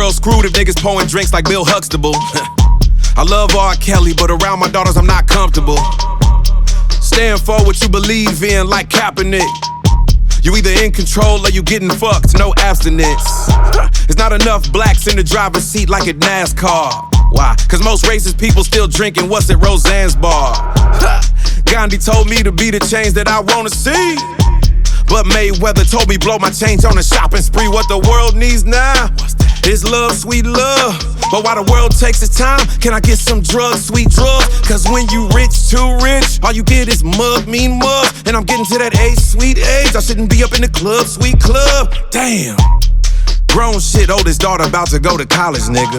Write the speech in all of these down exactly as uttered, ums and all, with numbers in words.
world screwed if niggas pouring drinks like Bill Huxtable. I love R. Kelly, but around my daughters I'm not comfortable. Stand for what you believe in like Kaepernick. You either in control or you getting fucked, no abstinence. There's not enough blacks in the driver's seat like at NASCAR. Why? Cause most racist people still drinking what's at Roseanne's bar. Gandhi told me to be the change that I wanna see, but Mayweather told me blow my change on a shopping spree. What the world needs now is love, sweet love. But while the world takes its time, can I get some drugs, sweet drugs? Cause when you rich, too rich, all you get is mug, mean mug. And I'm getting to that age, sweet age, I shouldn't be up in the club, sweet club. Damn. Grown shit, oldest daughter about to go to college, nigga.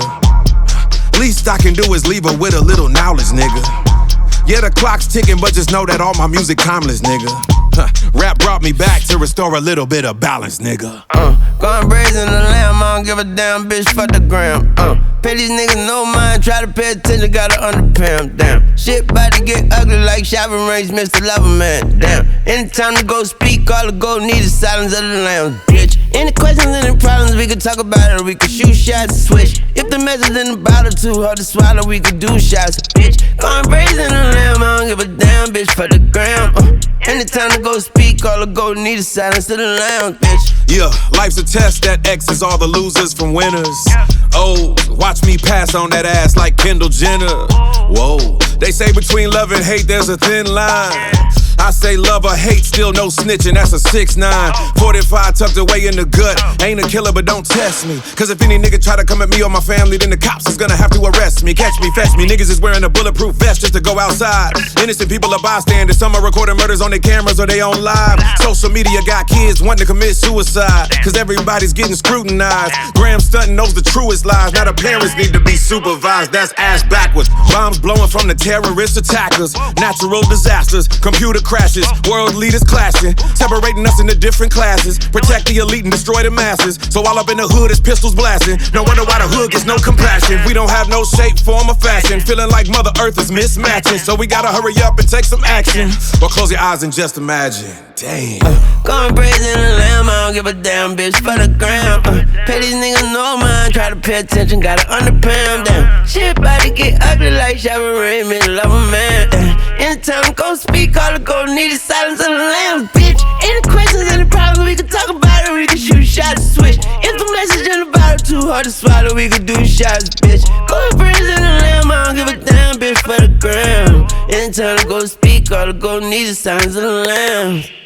Least I can do is leave her with a little knowledge, nigga. Yeah, the clock's ticking, but just know that all my music timeless, nigga. Huh. Rap brought me back to restore a little bit of balance, nigga. Uh, going brazen the lamb, I don't give a damn, bitch, fuck the gram. Uh, pay these niggas no mind, try to pay attention, gotta underpay 'em, damn. Shit bout to get ugly like shopping range, Mister Loverman, damn. Anytime to go speak, all the go need is silence of the lambs, bitch. Any questions, any problems, we could talk about it, or we could shoot shots, switch. If the message in the bottle too hard to swallow, we could do shots, bitch. Going brazen the lamb, I don't give a damn, bitch, for the gram. Uh, anytime to go speak, all the go need is silence to the lounge, bitch. Yeah, life's a test that X's all the losers from winners. Oh, watch me pass on that ass like Kendall Jenner. Whoa, they say between love and hate there's a thin line. I say love or hate, still no snitching, that's a six nine. forty-five tucked away in the gut, ain't a killer but don't test me. Cause if any nigga try to come at me or my family, then the cops is gonna have to arrest me. Catch me, fetch me, niggas is wearing a bulletproof vest just to go outside. Innocent people are bystanders, some are recording murders on their cameras or they on live. Social media got kids wanting to commit suicide, cause everybody's getting scrutinized. Graham Stunton knows the truest lies, now the parents need to be supervised, that's ass backwards. Bombs blowing from the terrorist attackers, natural disasters, computer crashes, world leaders clashing, separating us into different classes. Protect the elite and destroy the masses. So all up in the hood is pistols blasting. No wonder why the hood gets no compassion. We don't have no shape, form, or fashion. Feeling like Mother Earth is mismatching. So we gotta hurry up and take some action. Or close your eyes and just imagine. Damn. Uh, going brazen the lamb, I don't give a damn, bitch, for the gram. Uh, pay these niggas no mind, try to pay attention, gotta underpay 'em, damn. Shit bout to get ugly like shopping rain, Mister Loverman. Uh, anytime go speak, all the go need is silence of the lambs, bitch. Any questions, any problems, we can talk about it, we can shoot shots, switch. If the message in the bottle too hard to swallow, we can do shots, bitch. Going brazen the lamb, I don't give a damn, bitch, for the gram. Anytime to go speak, all the go need is silence of the lambs.